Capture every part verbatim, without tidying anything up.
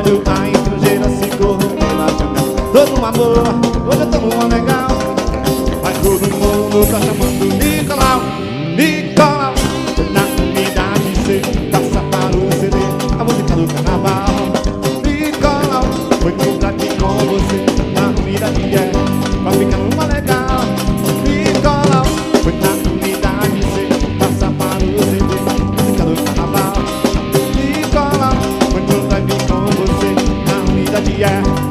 chamando a estrangeira, se corro pela janela. Tô numa boa, hoje eu tô numa legal, mas todo mundo tá chamando Nicolau, Nicolau. Na unidade C, passa para o C D, a música do carnaval. Nicolau, vou encontrar aqui com você na unidade E, vai ficar numa legal. Nicolau, foi na unidade C, passa para o C D, a música do carnaval. Nicolau, vou encontrar aqui com você na unidade E.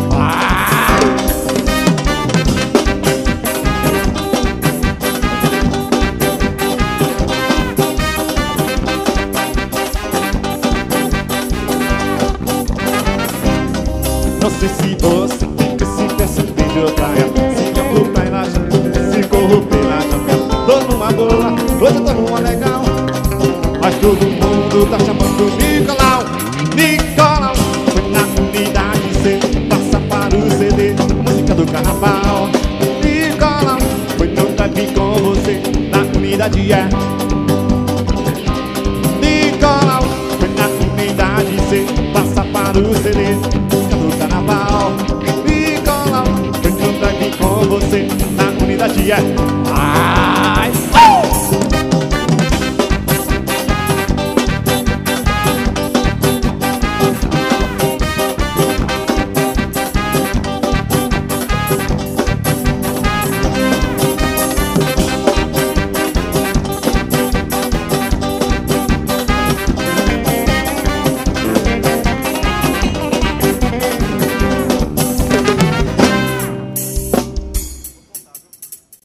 Não sei se você fica se perceber de outra época. Se corro pela janela, se corro pela janela. Tô numa boa, hoje eu tô numa legal, mas todo mundo tá chamando Nicolau, Nicolau. Foi na unidade C, passa para o C D, música do carnaval. Nicolau, foi não tá vir com você na unidade E. Nicolau, foi na unidade C, passa para o C D, música do carnaval. Nicolau, foi não tá vir com você na unidade E. Ah!